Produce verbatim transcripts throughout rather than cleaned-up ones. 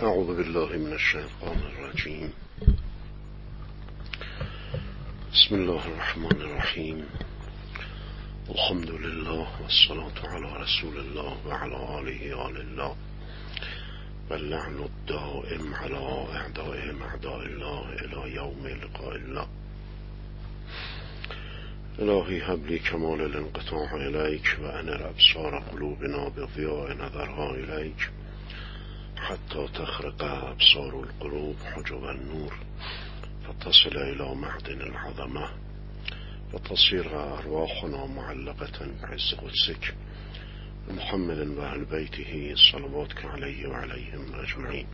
اعوذ بالله من الشیطان الرجیم. بسم الله الرحمن الرحیم. الحمد لله والصلاة على رسول الله وعلى آله آل الله واللعن الدائم على اعدائهم اعداء الله الى یوم لقاء الله. الهی هب لی کمال الانقطاع الیک و انر ابصار قلوبنا بضیاء نظرها الیک حتی تخرق ابصار القلوب حجب النور فتصل الى معدن العظمه وتصير ارواحنا معلقه بعز قدسك محمد و اهل بیته صلواتك علیه و علیهم اجمعین.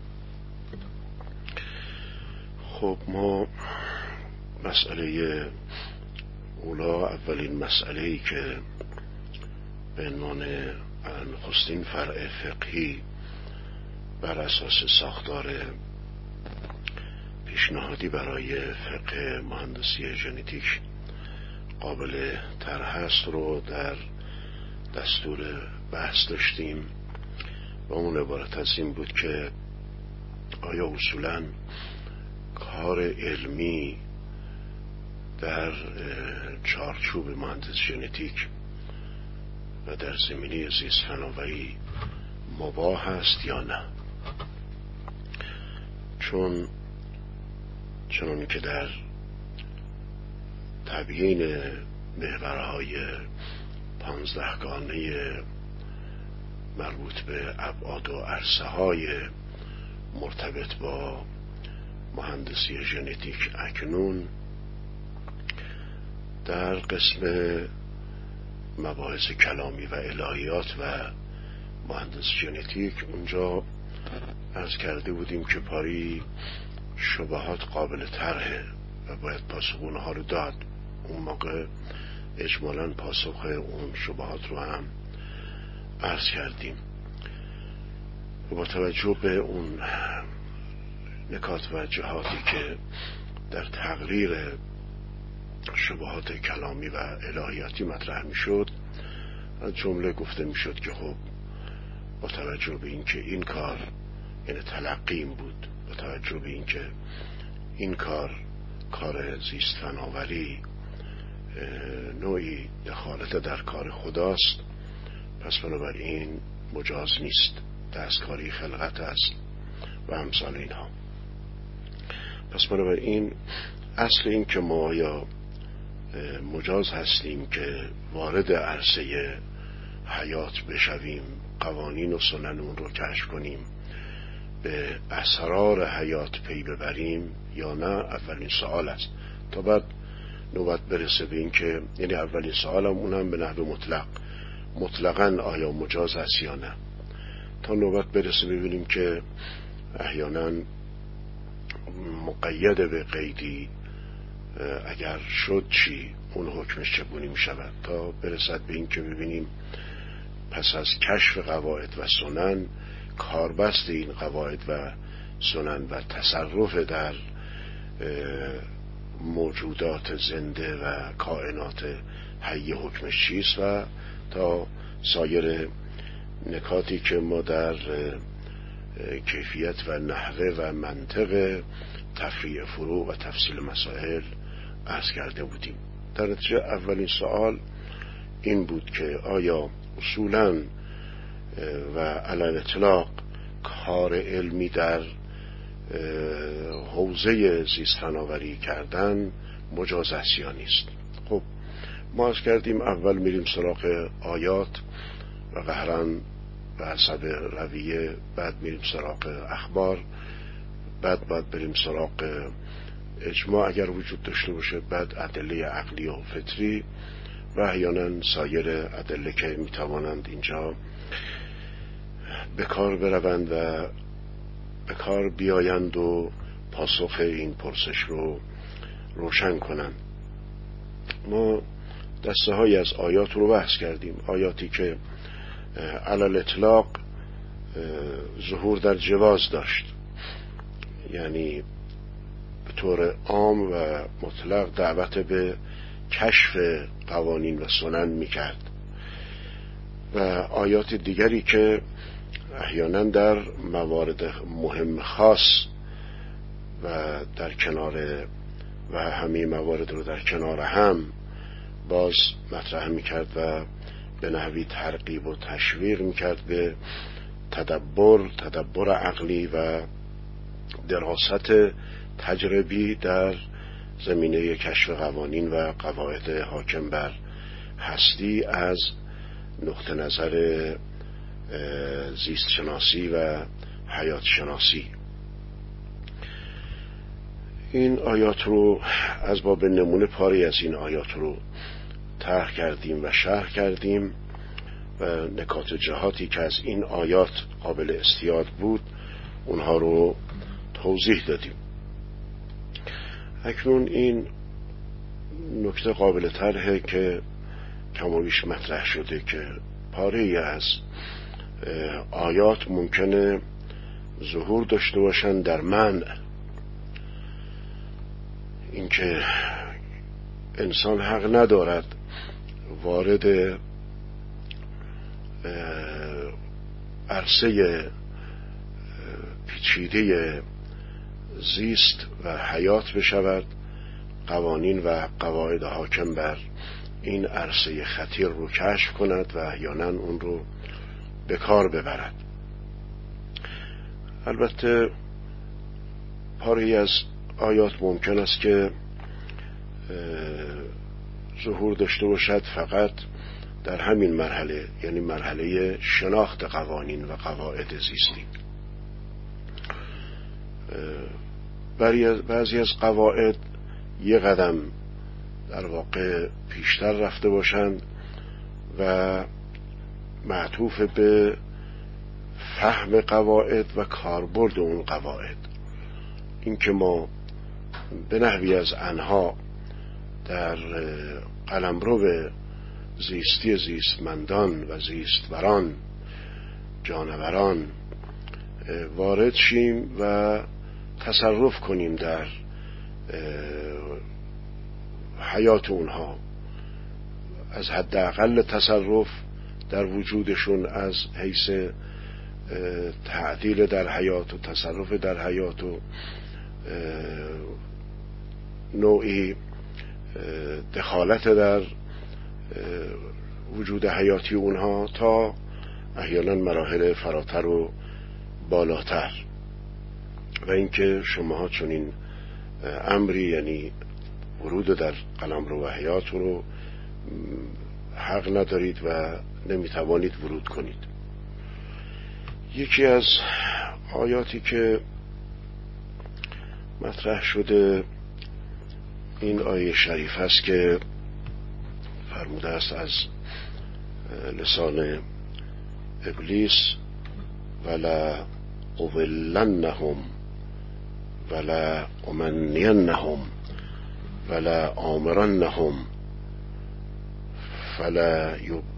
خب ما مسئله اولا، اولین مسئله‌ای که به عنوان نخستین فرع فقهی بر اساس ساختار پیشنهادی برای فقه مهندسی ژنتیک قابل طرح است رو در دستور بحث داشتیم و اون عبارت از این بود که آیا اصولاً کار علمی در چارچوب مهندسی ژنتیک و در زمینه زیست فناوری مباح است یا نه؟ چون چون که در تبیین محورهای پانزدهگانه مربوط به ابعاد و عرصه های مرتبط با مهندسی ژنتیک اکنون در قسم مباحث کلامی و الهیات و مهندسی ژنتیک اونجا عرض کرده بودیم که پاری شبهات قابل طرحه و باید پاسخ اونها رو داد. اون موقع اجمالاً پاسخ اون شبهات رو هم عرض کردیم و با توجه به اون نکات و جهاتی که در تقریر شبهات کلامی و الهیاتی مطرح می شد، از جمله گفته می شد که خب با توجه به این که این کار یعنی تلقیم بود، با توجه به این که این کار کار زیست فناوری نوعی دخالت در کار خداست، پس بنابراین مجاز نیست، دستکاری خلقت است و امثال اینها. پس بنابراین اصل این که ما یا مجاز هستیم که وارد عرصه حیات بشویم، قوانین و سنن اون رو کشف کنیم، به اسرار حیات پی ببریم یا نه، اولین سوال است. تا بعد نوبت برسه به این که یعنی اولین سوال هم اون هم به نحو مطلق مطلقاً آیا مجاز است یا نه، تا نوبت برسه ببینیم که احیانا مقید به قیدی اگر شد چی، اون حکمش چگونه می شود، تا برسد به این که ببینیم پس از کشف قواعد و سنن کاربست این قواعد و سنن و تصرف در موجودات زنده و کائنات حی حکمش چیست و تا سایر نکاتی که ما در کیفیت و نحوه و منطق تفریع فروع و تفصیل مسائل عرض کرده بودیم. در نتیجه اولین سوال این بود که آیا اصولاً و علی الاطلاق کار علمی در حوزه زیست فناوری کردن مجاز است یا نیست؟ خب ما عرض کردیم اول میریم سراغ آیات و قهرن و حسب رویه، بعد میریم سراغ اخبار، بعد بعد بریم سراغ اجماع اگر وجود داشته باشه، بعد ادله عقلی و فطری و احیانا سایر ادله که میتوانند اینجا به کار بروند و به کار بیایند و پاسخ این پرسش رو روشن کنند. ما دسته های از آیات رو بحث کردیم، آیاتی که علی الاطلاق ظهور در جواز داشت، یعنی به طور عام و مطلق دعوت به کشف قوانین و سنن میکرد، و آیات دیگری که احیانا در موارد مهم خاص و در کنار و همه موارد رو در کنار هم باز مطرح میکرد و به نحوی ترغیب و تشویق میکرد به تدبر تدبر عقلی و دراست تجربی در زمینه کشف قوانین و قواعد حاکم بر هستی از نقطه نظر زیست شناسی و حیات شناسی. این آیات رو از باب نمونه پاری از این آیات رو طرح کردیم و شرح کردیم و نکات جهاتی که از این آیات قابل استیاد بود اونها رو توضیح دادیم. اکنون این نکته قابل طرحه که کم و بیش مطرح شده که پاره‌ای از آیات ممکنه ظهور داشته باشن در منع، اینکه انسان حق ندارد وارد عرصه پیچیده زیست و حیات بشود، قوانین و قواعد حاکم بر این عرصه خطیر رو کشف کند و احیانا اون رو به کار ببرد. البته پاری از آیات ممکن است که ظهور داشته باشد فقط در همین مرحله، یعنی مرحله شناخت قوانین و قواعد زیستی. بعضی از قواعد یه قدم در واقع پیشتر رفته باشند و معطوف به فهم قواعد و کاربرد اون قواعد. این که ما به نحوی از آنها در قلمرو زیستی زیستمندان و زیستوران جانوران وارد شیم و تصرف کنیم در حیات اونها، از حداقل تصرف در وجودشون از حیث تعدیل در حیات و تصرف در حیات و نوعی دخالت در وجود حیاتی اونها تا احیانا مراحل فراتر و بالاتر. و اینکه شماها چون این امری یعنی ورود در قلمرو و حیات رو حق ندارید و نمیتوانید ورود کنید. یکی از آیاتی که مطرح شده این آیه شریف است که فرموده است از لسان ابلیس ولا اضلنهم ولا امنینهم ولا آمرنهم فلا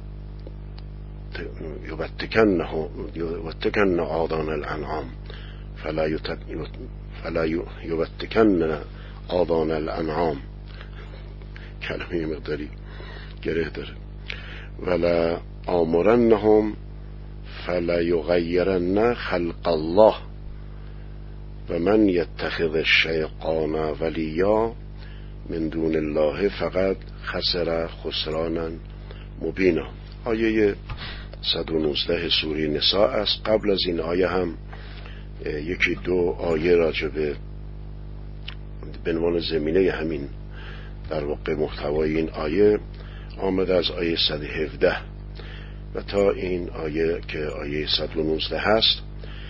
یبتکنهم یبتکن آذان الانعام فلا فلا یبتکن آذان الانعام. کلمه مقداری گره داره. ولا آمرنهم فلا یغیرن خلق الله و من یتخذ الشیطان ولیا من دون الله فقط خسر خسرانا مبینا. آیه صد و نوزده سوره نساء است. قبل از این آیه هم یکی دو آیه راجبه به عنوان زمینه همین در واقع محتوای این آیه آمده، از آیه صد و هفده و تا این آیه که آیه صد و نوزده هست.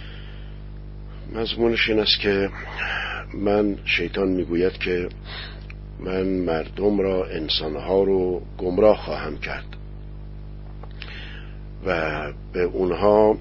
مضمونش این است که من شیطان میگوید که من مردم را انسانها رو گمراه خواهم کرد و به اونها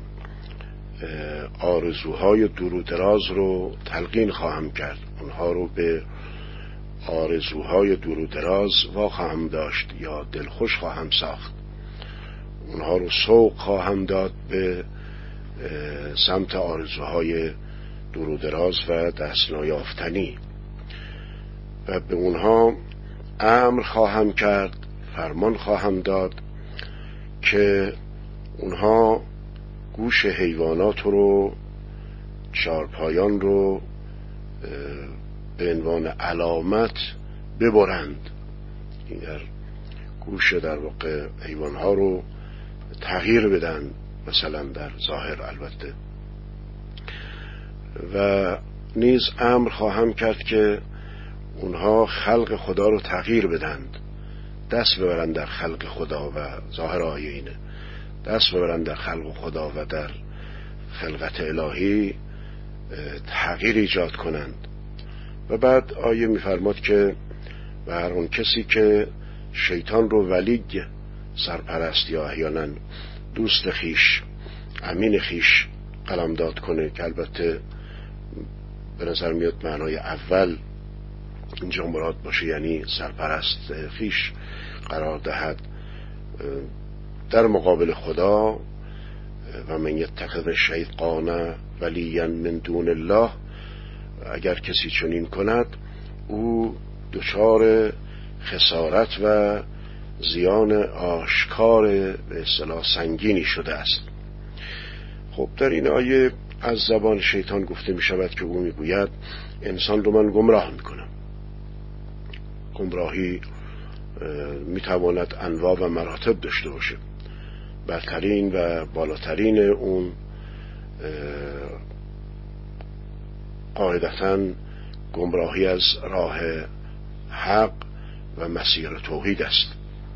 آرزوهای دور و دراز رو تلقین خواهم کرد، اونها رو به آرزوهای دور و دراز وا خواهم داشت یا دلخوش خواهم ساخت، اونها رو سوق خواهم داد به سمت آرزوهای دور و دراز و دست نیافتنی و به اونها امر خواهم کرد، فرمان خواهم داد که اونها گوش حیوانات رو، چارپایان رو به عنوان علامت ببرند، این در گوش در واقع حیوانها رو تغییر بدن، مثلا در ظاهر البته. و نیز امر خواهم کرد که اونها خلق خدا رو تغییر بدند، دست ببرند در خلق خدا، و ظاهر آیه اینه، دست ببرند در خلق خدا و در خلقت الهی تغییر ایجاد کنند. و بعد آیه می‌فرماد که و هر اون کسی که شیطان رو ولی سرپرست یا احیانا دوست خیش، امین خیش قلمداد کنه، که البته به نظر میاد معنای اول اینجا مراد باشه، یعنی سرپرست خیش قرار دهد در مقابل خدا. و من یتخذ الشیطان ولیا من دون الله، اگر کسی چنین کند او دچار خسارت و زیان آشکار به اصطلاح سنگینی شده است. خب در این آیه از زبان شیطان گفته می شود که او می گوید انسان رو من گمراه می کنم. گمراهی می تواند انواع و مراتب داشته باشه. برترین و بالاترین اون قاعدتاً گمراهی از راه حق و مسیر توحید است.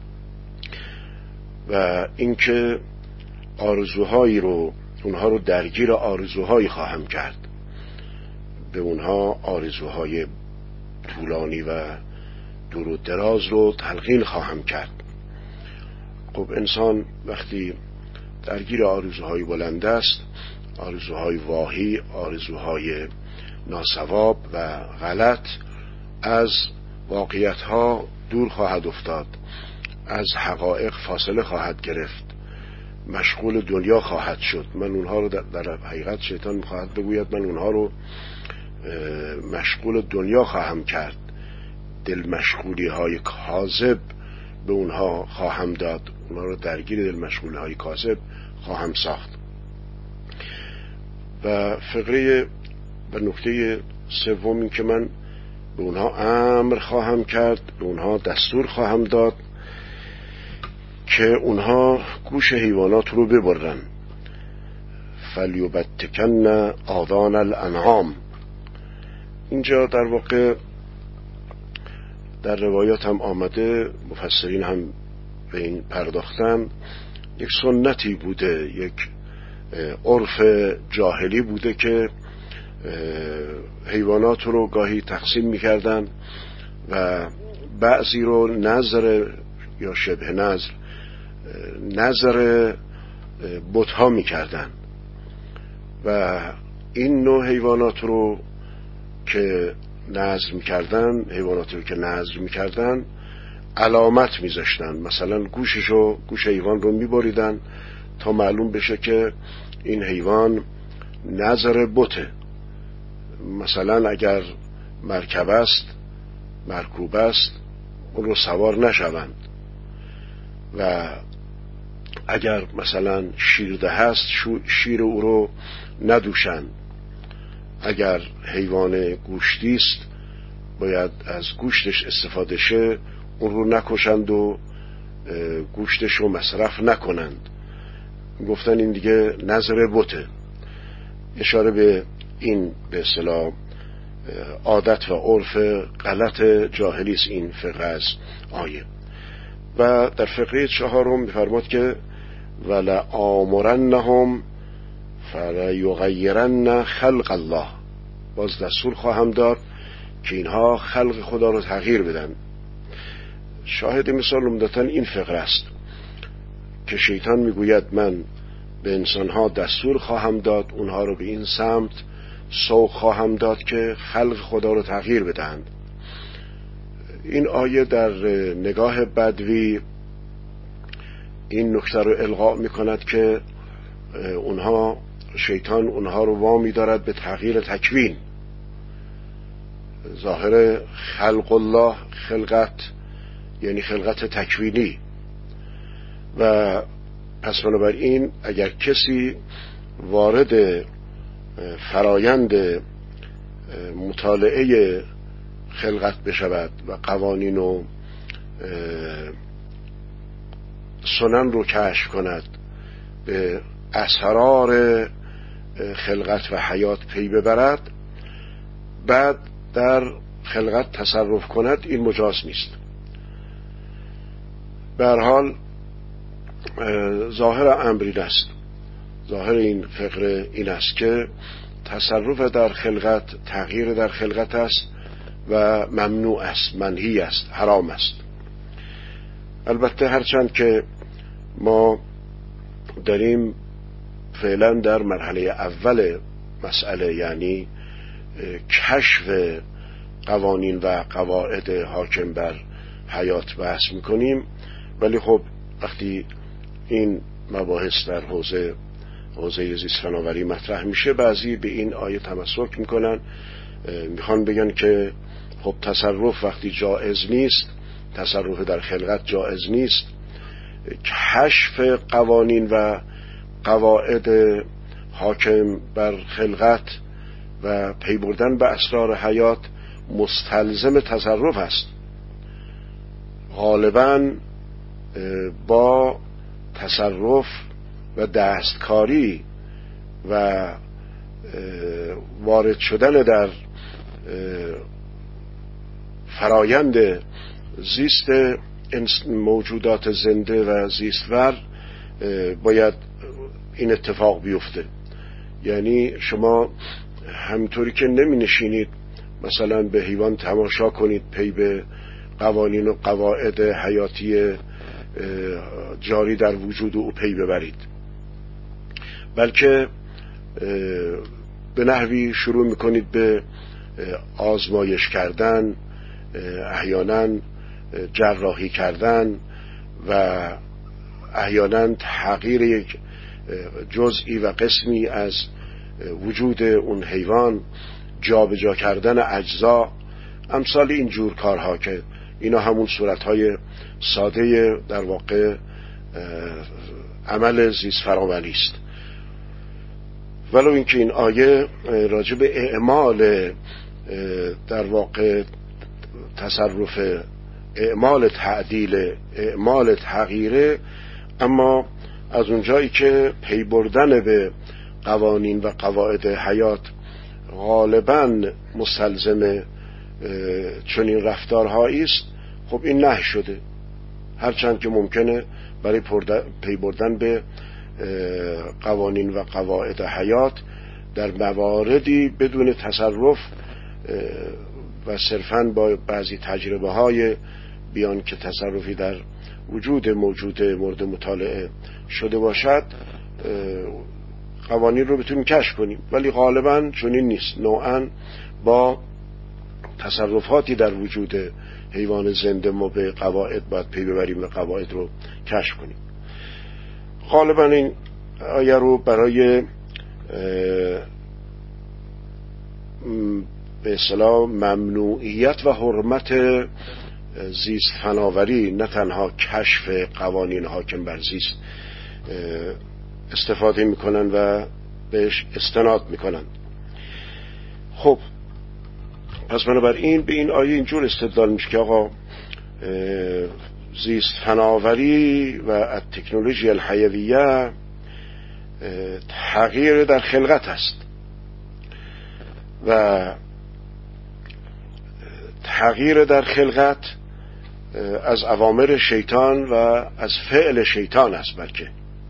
و اینکه آرزوهایی رو، اونها رو درگیر آرزوهایی خواهم کرد، به اونها آرزوهای طولانی و دور و دراز رو تلقین خواهم کرد. خب انسان وقتی درگیر آرزوهای بلند است، آرزوهای واهی، آرزوهای ناسواب و غلط، از واقعیتها دور خواهد افتاد، از حقایق فاصله خواهد گرفت، مشغول دنیا خواهد شد. من اونها رو در, در حقیقت شیطان خواهد بگوید من اونها رو مشغول دنیا خواهم کرد، دل مشغولی های کاذب به اونها خواهم داد، اونها رو درگیر دل مشغولی های کاذب خواهم ساخت. و فقره و نکته سوم این که من به اونها امر خواهم کرد، به اونها دستور خواهم داد که اونها گوش حیوانات رو ببرن. فلیبتکن آذان الانعام. اینجا در واقع در روایات هم آمده، مفسرین هم به این پرداختن، یک سنتی بوده، یک عرف جاهلی بوده که حیوانات رو گاهی تقسیم می‌کردن و بعضی رو نظر یا شبه نظر نظر بت‌ها می‌کردن و این نوع حیوانات رو که نظر می‌کردن، حیوانات رو که نظر می‌کردن علامت می‌ذاشتن، مثلا گوششو، گوش حیوان رو می‌بریدن تا معلوم بشه که این حیوان نظر بته. مثلا اگر مرکب است، مرکوب است، اون رو سوار نشوند، و اگر مثلا شیرده هست شیر او رو ندوشند. اگر حیوان گوشتی است باید از گوشتش استفاده شه، اون رو نکشند و گوشتش رو مصرف نکنند. گفتن این دیگه نظر بته، اشاره به این به اصطلاح عادت و عرف غلط جاهلی است این فقره از آیه. و در فقره چهارم می‌فرماد که ولا آمرنهم فلا یغیرن خلق الله. باز دستور خواهم داد که اینها خلق خدا رو تغییر بدن. شاهد مثال عمدتاً این فقره است که شیطان میگوید من به انسانها دستور خواهم داد، اونها رو به این سمت سوق خواهم داد که خلق خدا رو تغییر بدهند. این آیه در نگاه بدوی این نکته رو القا میکند که اونها، شیطان اونها رو وامی دارد به تغییر تکوین. ظاهر خلق الله، خلقت یعنی خلقت تکوینی، و پس بنابراین اگر کسی وارد فرایند مطالعه خلقت بشود و قوانین و سنن رو کشف کند، به اسرار خلقت و حیات پی ببرد، بعد در خلقت تصرف کند، این مجاز نیست. به هر حال ظاهر امر این است، ظاهر این فقره این است که تصرف در خلقت، تغییر در خلقت است و ممنوع است، منهی است، حرام است. البته هرچند که ما داریم فعلا در مرحله اول مسئله، یعنی کشف قوانین و قواعد حاکم بر حیات بحث میکنیم، ولی خب وقتی این مباحث در حوزه حوزه زیست فناوری مطرح میشه، بعضی به این آیه تمسک میکنن، میخوان بگن که خب تصرف وقتی جائز نیست، تصرف در خلقت جائز نیست، کشف قوانین و قواعد حاکم بر خلقت و پی بردن به اسرار حیات مستلزم تصرف است. غالباً با تصرف و دستکاری و وارد شدن در فرایند زیست موجودات زنده و زیستور باید این اتفاق بیفته. یعنی شما همطوری که نمی نشینید مثلا به حیوان تماشا کنید، پی به قوانین و قواعد حیاتی جاری در وجود او پی ببرید، بلکه به نحوی شروع میکنید به آزمایش کردن، احیانا جراحی کردن و احیانا تغییر یک جزئی و قسمی از وجود اون حیوان، جابجا کردن اجزا، امثال این جور کارها که اینا همون صورتهای ساده در واقع عمل زیست فراوری است. ولو اینکه این آیه راجع به اعمال در واقع تصرف، اعمال تعدیل، اعمال تغییره، اما از اونجایی که پی بردن به قوانین و قواعد حیات غالباً مستلزم چنین رفتارهایی است، خب این نهی شده، هرچند که ممکنه برای پی بردن به قوانین و قواعد حیات در مواردی بدون تصرف و صرفاً با بعضی تجربه های بیان که تصرفی در وجود موجود مورد مطالعه شده باشد قوانین رو بتونیم کشف کنیم، ولی غالباً چنین نیست. نوعاً با تصرفاتی در وجود حیوان زنده ما به قواعد باید پی ببریم و قواعد رو کشف کنیم. غالباً این آیه رو برای به اصطلاح ممنوعیت و حرمت زیست فناوری، نه تنها کشف قوانین حاکم بر زیست، استفاده میکنن و بهش استناد میکنن. خب پس بنابراین به این آیه اینجور استدلال میشه که آقا زیست فناوری و تکنولوژی الحیویه تغییر در خلقت است و تغییر در خلقت از اوامر شیطان و از فعل شیطان است بلکه.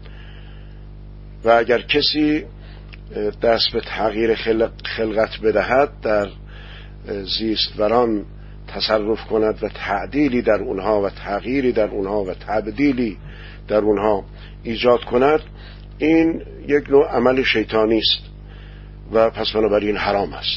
و اگر کسی دست به تغییر خلقت بدهد، در زیستوران تصرف کند و تعدیلی در اونها و تغییری در اونها و تبدیلی در اونها ایجاد کند، این یک نوع عمل شیطانی است و پس بنابراین حرام است.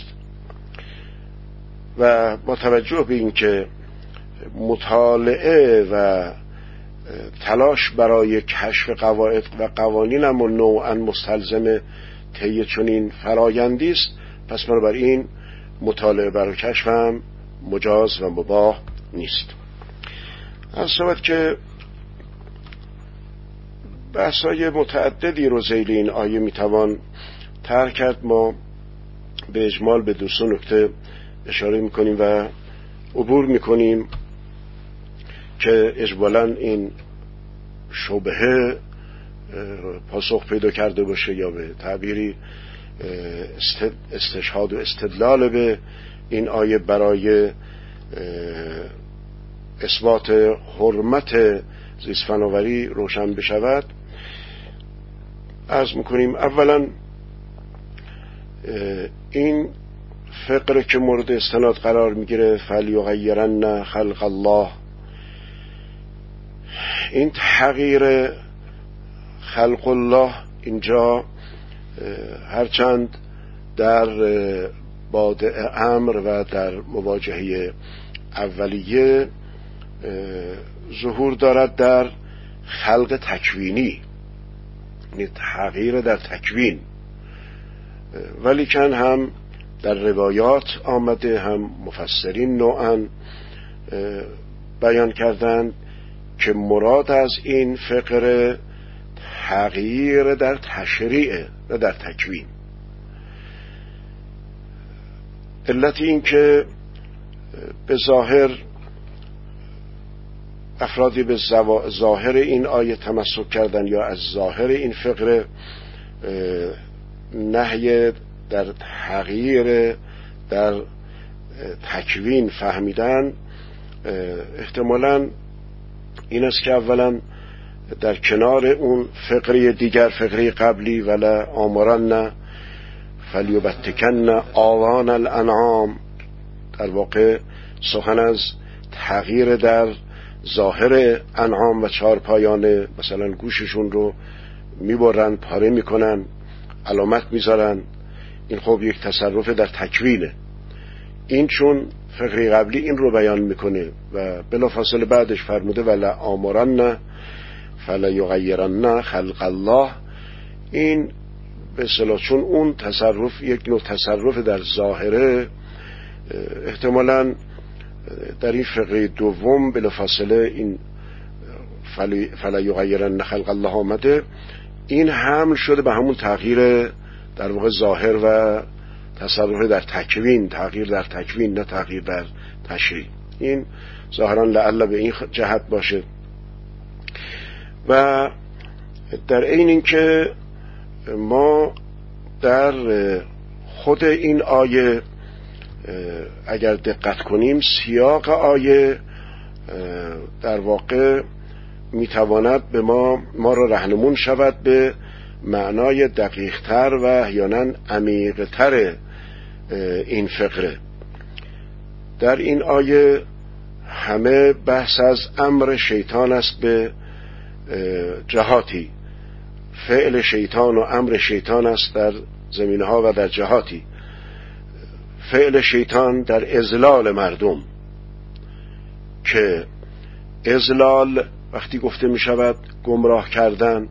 و با توجه به این که مطالعه و تلاش برای کشف قواعد و قوانین اما نوعا مستلزم طی چنین فرایندی است، پس بنابراین مطالعه برای کشف هم مجاز و مباح نیست. از شود که بحث‌های متعددی رو ذیل این آیه میتوان طرح کرد. ما به اجمال به دو سه نکته اشاره میکنیم و عبور میکنیم که اجمالاً این شبهه پاسخ پیدا کرده باشه یا به تعبیری استشهاد و استدلال به این آیه برای اثبات حرمت زیست فناوری روشن بشود. عرض میکنیم اولا این فقره که مورد استناد قرار میگیره فلیغیرن خلق الله، این تغییر خلق الله اینجا هرچند در باد امر و در مواجهه اولیه ظهور دارد در خلق تکوینی، یعنی تغییر در تکوین، ولیکن هم در روایات آمده، هم مفسرین نوعاً بیان کردند که مراد از این فقره تغییر در تشریع و در تکوین. علت این که به ظاهر افرادی به ظاهر این آیه تمسک کردن یا از ظاهر این فقره نهی در تغییر در تکوین فهمیدن، احتمالاً این است که اولا در کنار اون فقره دیگر، فقره قبلی ولا آمرن فلیبتکن آوان الانعام، در واقع سخن از تغییر در ظاهر انعام و چهارپایانه، مثلا گوششون رو میبرن، پاره میکنن، علامت میذارن، این خب یک تصرف در تکوینه. این چون فقره قبلی این رو بیان میکنه و بلافاصله بعدش فرموده ولا آمرن فلا یغیرن خلق الله، این به اصطلاح چون اون تصرف یک نوع تصرف در ظاهره، احتمالاً در این فقره دوم بلافاصله این فلا یغیرن خلق الله آمده، این حمل شده به همون تغییر در واقع ظاهر و تصرف در تکوین، تغییر در تکوین نه تغییر در تشریع. این ظاهرا لعل به این جهت باشه. و در این این که ما در خود این آیه اگر دقت کنیم، سیاق آیه در واقع میتواند به ما ما را راهنمون شود به معنای دقیق‌تر و احیانا عمیق‌تر این فقره. در این آیه همه بحث از امر شیطان است به جهاتی، فعل شیطان و امر شیطان است در زمینها و در جهاتی. فعل شیطان در اضلال مردم، که اضلال وقتی گفته می شود گمراه کردن،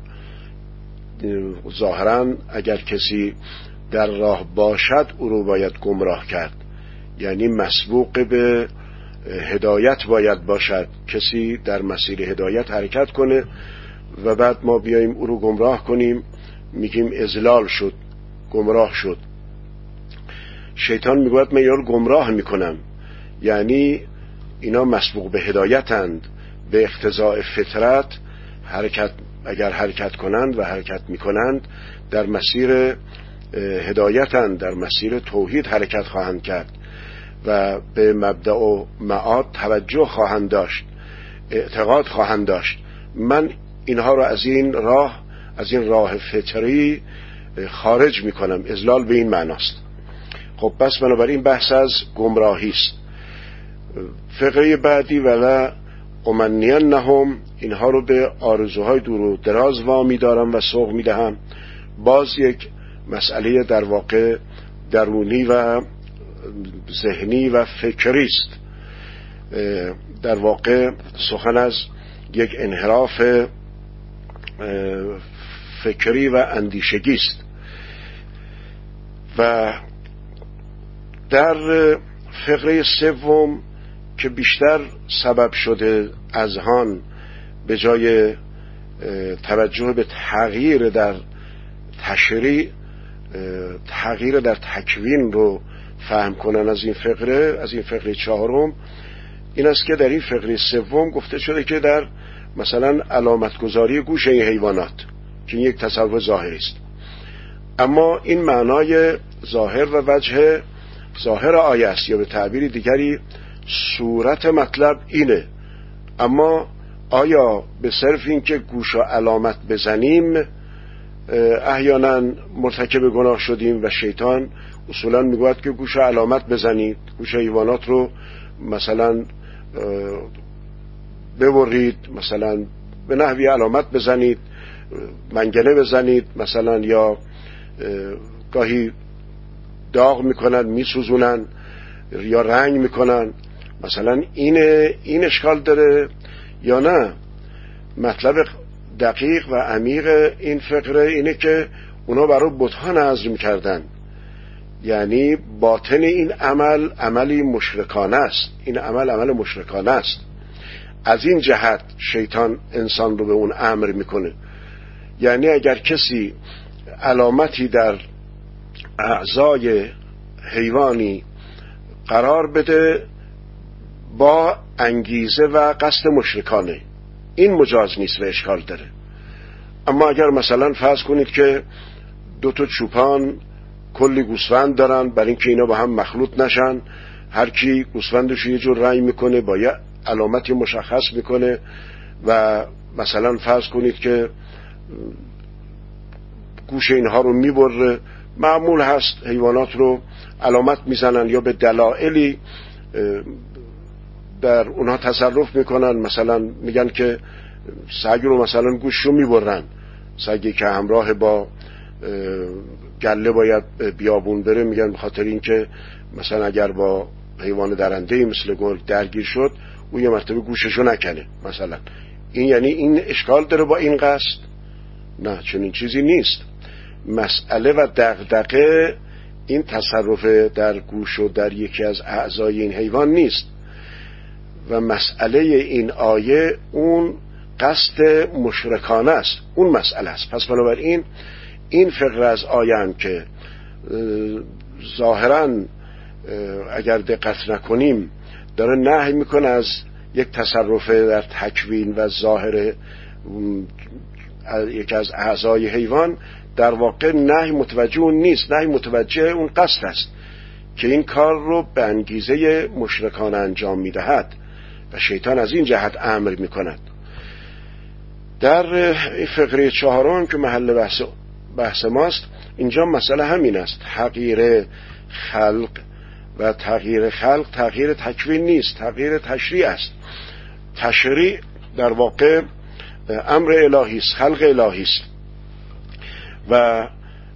ظاهرا اگر کسی در راه باشد او رو باید گمراه کرد، یعنی مسبوق به هدایت باید باشد، کسی در مسیر هدایت حرکت کنه و بعد ما بیاییم او رو گمراه کنیم، میگیم اضلال شد، گمراه شد. شیطان میگوید من یارو گمراه میکنم، یعنی اینا مسبوق به هدایتند، به اقتضاء فطرت حرکت اگر حرکت کنند و حرکت میکنند در مسیر هدایتند، در مسیر توحید حرکت خواهند کرد و به مبدأ و معاد توجه خواهند داشت، اعتقاد خواهند داشت. من اینها رو از این راه از این راه فطری خارج میکنم. اضلال به این معناست. خب پس بنابراین بحث از گمراهی است. فقره بعدی ولا امنینهم، اینها رو به آرزوهای دور و دراز وامی دارم و سوق میدهم. باز یک مسئله در واقع درونی و ذهنی و فکری است. در واقع سخن از یک انحراف فکری و اندیشگی است. و در فقره سوم که بیشتر سبب شده اذهان به جای توجه به تغییر در تشریع، تغییر در تکوین رو فهم کنن از این فقره، از این فقره چهارم، این است که در این فقره سوم گفته شده که در مثلا علامتگذاری گوش این حیوانات که یک تصور ظاهری است، اما این معنای ظاهر و وجه ظاهر آیه است، یا به تعبیر دیگری صورت مطلب اینه. اما آیا به صرف این که گوش و علامت بزنیم احیانا مرتکب گناه شدیم؟ و شیطان اصولا میگوید که گوش و علامت بزنید، گوش حیوانات رو مثلا ببرید، مثلا به نحوی علامت بزنید، منگنه بزنید مثلا، یا گاهی داغ میکنن میسوزونن یا رنگ میکنن مثلا. این این اشکال داره یا نه؟ مطلب دقیق و عمیق این فقره اینه که اونا برای بت‌ها نذر میکردن، یعنی باطن این عمل عملی مشرکانه است، این عمل عمل مشرکانه است. از این جهت شیطان انسان رو به اون امر میکنه. یعنی اگر کسی علامتی در اعضای حیوانی قرار بده با انگیزه و قصد مشرکانه، این مجاز نیست و اشکال داره. اما اگر مثلا فرض کنید که دو تا چوپان کلی گوسفند دارن، برای اینکه اینا با هم مخلوط نشن، هر کی گوسفندش یه جور رنگ میکنه با یه علامتی مشخص میکنه، و مثلا فرض کنید که گوش اینها رو میبره. معمول هست حیوانات رو علامت میزنن یا به دلایلی در اونها تصرف میکنن، مثلا میگن که سگ رو مثلا گوش رو میبرن، سگی که همراه با گله باید بیابون بره، میگن به خاطر این که مثلا اگر با حیوان درنده مثل گرگ درگیر شد او یه مرتبه گوششو نکنه مثلا. این یعنی این اشکال داره با این قصد؟ نه، چنین چیزی نیست. مسئله و دغدغه این تصرف در گوش و در یکی از اعضای این حیوان نیست، و مسئله این آیه اون قصد مشرکانه است، اون مسئله است. پس بنابراین این فقره از آیه هم که ظاهراً اگر دقت نکنیم داره نهی میکنه از یک تصرف در تکوین و ظاهر یکی از اعضای حیوان، در واقع نهی متوجه اون نیست، نهی متوجه اون قصد است که این کار رو به انگیزه مشرکانه انجام میدهد و شیطان از این جهت امر میکند. در این فقره چهارم که محل بحث, بحث ماست، اینجا مسئله همین است. تغییر خلق و تغییر خلق تغییر تکوین نیست، تغییر تشریع است. تشریع در واقع امر الهی است، خلق الهی است، و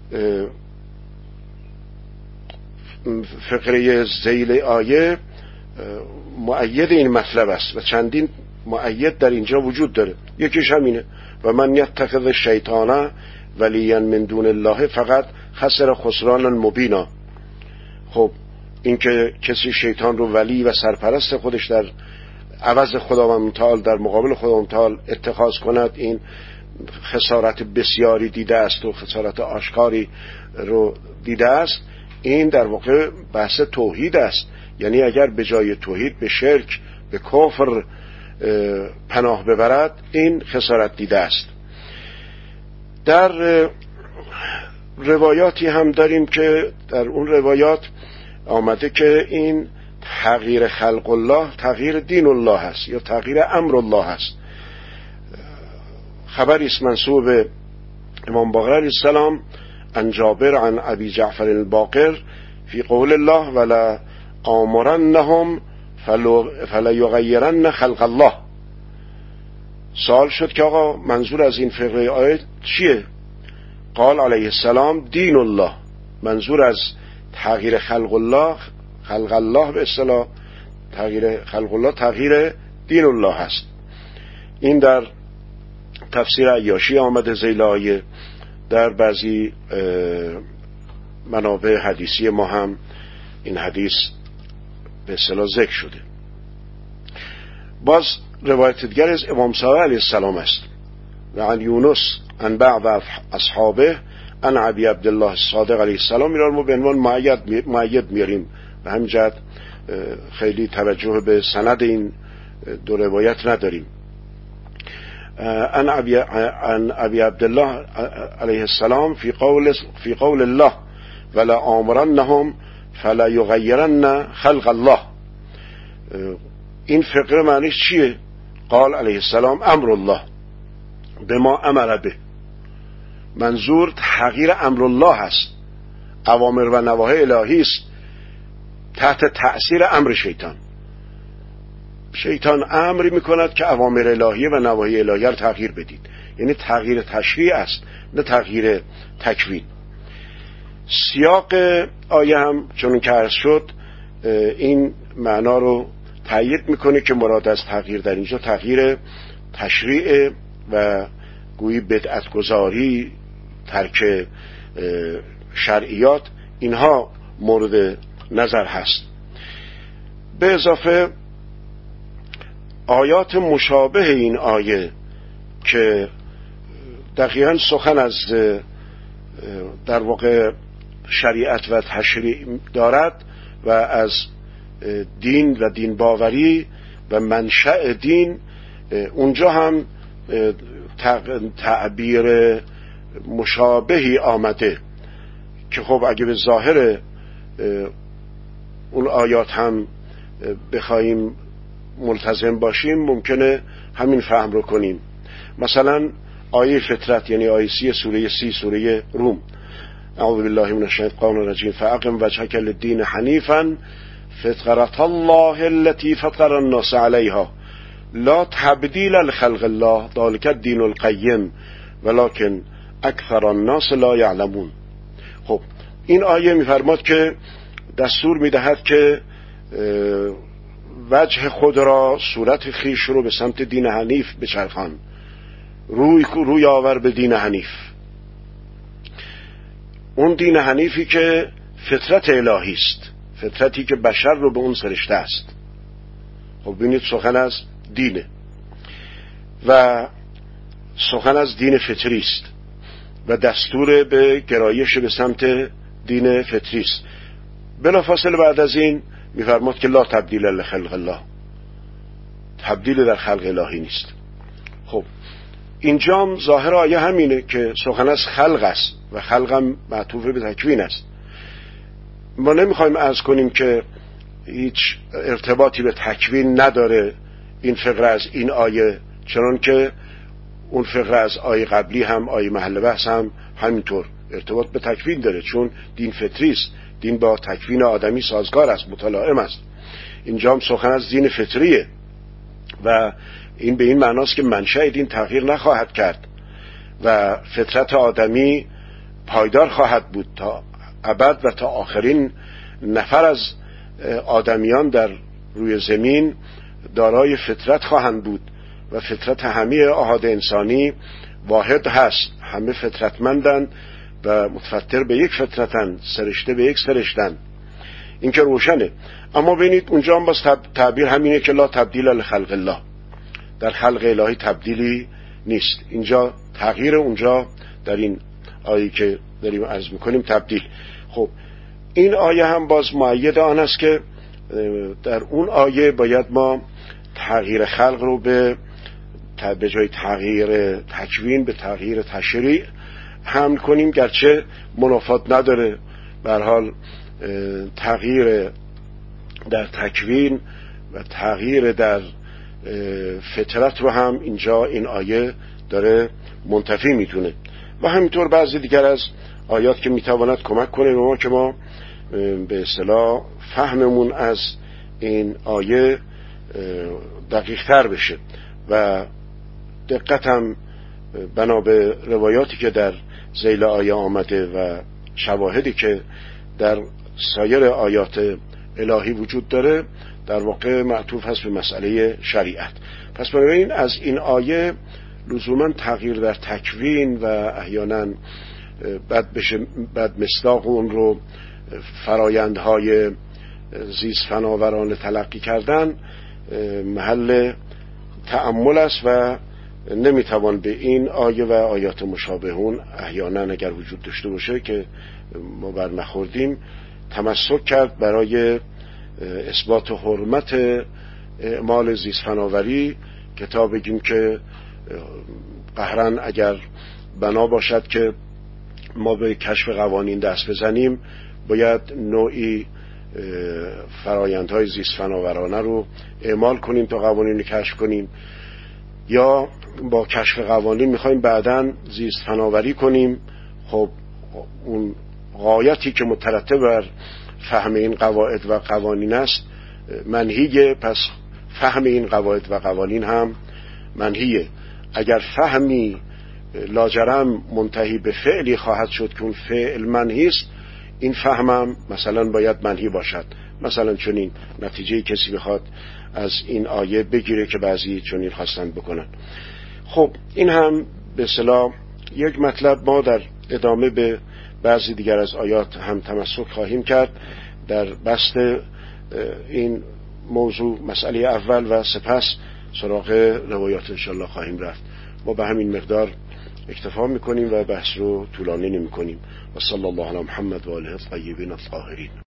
فقره ذیل آیه مؤید این مطلب است و چندین مؤید در اینجا وجود داره. یکیش همینه: و من یتخذ الشیطان ولیا من دون الله فقط خسر خسرانا مبینا. خب این که کسی شیطان رو ولی و سرپرست خودش در عوض خداوند تعالی، در مقابل خداوند تعالی اتخاذ کند، این خسارت بسیاری دیده است و خسارت آشکاری رو دیده است. این در واقع بحث توحید است، یعنی اگر به جای توحید به شرک، به کفر پناه ببرد، این خسارت دیده است. در روایاتی هم داریم که در اون روایات آمده که این تغییر خلق الله تغییر دین الله است یا تغییر امر الله است. خبری است منسوب به امام باقر علیه السلام عن جابر عن ابی جعفر الباقر فی قول الله ولا آمرنهم فلا یغیرن خلق الله. سوال شد که آقا منظور از این فقره آیه چیه؟ قال علیه السلام دین الله. منظور از تغییر خلق الله، خلق الله به اصطلاح تغییر خلق الله تغییر دین الله هست. این در تفسیر عیاشی آمده ذیل آیه، در بعضی منابع حدیثی ما هم این حدیث به اصطلاح ذکر شده. باز روایت دیگر از امام صادق علیه السلام است و عن یونس عن بعض اصحابه عن ابی عبدالله الصادق علیه السلام. اینا ما به عنوان معید معید میاریم، به همین جهت خیلی توجه به سند این دو روایت نداریم. عن ابی عن ابی عبدالله علیه السلام فی قول فی قول الله ولا آمرنهم فلا یغیرن خلق الله. این فقره معنیش چیه؟ قال علیه السلام امر الله به ما امر به. منظور تغییر امر الله هست، اوامر و نواهی الهی است تحت تأثیر امر شیطان. شیطان امری میکند که اوامر الهی و نواهی الهی رو تغییر بدید، یعنی تغییر تشریع است نه تغییر تکوین. سیاق آیه هم چون که عرض شد این معنا رو تأیید میکنه که مراد از تغییر در اینجا تغییر تشریع و گویی بدعت گذاری، ترک شرعیات، اینها مورد نظر هست. به اضافه آیات مشابه این آیه که دقیقاً سخن از در واقع شریعت و تشریع دارد و از دین و دین باوری و منشأ دین، اونجا هم تعبیر مشابهی آمده که خب اگه به ظاهر اون آیات هم بخوایم ملتزم باشیم ممکنه همین فهم رو کنیم. مثلا آیه فطرت، یعنی آیه سی سوره سی سوره روم، اعوذ بالله من الشیطان الرجیم فاقم وجهک للدین حنیفا فطرة الله التي فطر الناس عليها لا تبدیل لخلق الله ذلك الدین القیم ولكن اکثر الناس لا یعلمون. خب این آیه میفرماد که دستور میدهد که وجه خود را، صورت خیش رو به سمت دین حنیف بچرخان، روی روی آور به دین حنیف، اون دین حنیفی که فطرت الهی است، فطرتی که بشر رو به اون سرشته است. خب ببینید سخن از دینه و سخن از دین فطری است و دستور به گرایش به سمت دین فطری است. بلافاصله بعد از این میفرماد که لا تبدیل لخلق الله، تبدیل در خلق الهی نیست. خب اینجام ظاهر آیه همینه که سخن از خلق است و خلقم معطوف به تکوین است. ما نمیخوایم عرض کنیم که هیچ ارتباطی به تکوین نداره این فقره از این آیه، چنان که اون فقره از آیه قبلی هم، آیه محل بحث هم همینطور ارتباط به تکوین داره، چون دین فطری است، دین با تکوین آدمی سازگار است، متلائم است. اینجا هم سخن از دین فطریه و این به این معناست که منشأ دین تغییر نخواهد کرد و فطرت آدمی پایدار خواهد بود تا ابد و تا آخرین نفر از آدمیان در روی زمین دارای فطرت خواهند بود و فطرت همه احاد انسانی واحد هست، همه فطرتمندند و متفطر به یک فطرتن، سرشته به یک سرشتن. این که روشنه. اما ببینید اونجا هم باز تعبیر همینه که لا تبدیل لخلق الله، در خلق الهی تبدیلی نیست. اینجا تغییر، اونجا در این آیه که داریم عرض میکنیم تبدیل. خب این آیه هم باز مؤید آن است که در اون آیه باید ما تغییر خلق رو به به جای تغییر تکوین به تغییر تشریع حمل کنیم، گرچه منافات نداره. به هر حال تغییر در تکوین و تغییر در فطرت رو هم اینجا این آیه داره منتفی میتونه و همینطور بعضی دیگر از آیات که میتواند کمک کنه به ما که ما به اصطلاح فهممون از این آیه دقیق تر بشه و دقتم بنا به روایاتی که در ذیل آیه آمده و شواهدی که در سایر آیات الهی وجود داره در واقع معطوف هست به مسئله شریعت. پس بنابراین از این آیه لزوما تغییر در تکوین و احیانا بد بشه بد مصداق اون رو فرایندهای زیست فناورانه تلقی کردن محل تأمل است و نمیتوان به این آیه و آیات مشابهون احیانا اگر وجود داشته باشه که ما بر نخوردیم تمسک کرد برای اثبات حرمت اعمال زیست فناوری که تا بگیم که قهرن اگر بنا باشد که ما به کشف قوانین دست بزنیم باید نوعی فرایندهای زیست فناورانه رو اعمال کنیم تا قوانین رو کشف کنیم، یا با کشف قوانین میخوایم بعداً زیست فناوری کنیم. خب اون غایتی که مترتب بر فهم این قواعد و قوانین است منهیه، پس فهم این قواعد و قوانین هم منهیه. اگر فهمی لاجرم منتهی به فعلی خواهد شد که اون فعل منهی است، این فهمم مثلا باید منهی باشد. مثلا چنین نتیجه کسی بخواد از این آیه بگیره که بعضی چنین خواستند بکنن. خب این هم به اصطلاح یک مطلب. ما در ادامه به بعضی دیگر از آیات هم تمسک خواهیم کرد در بسط این موضوع مسئله اول و سپس سراغ روایات انشاءالله خواهیم رفت. ما به همین مقدار اکتفا میکنیم و بحث رو طولانی نمی کنیم. و صلی الله علی محمد و آله الطیبین الطاهرین.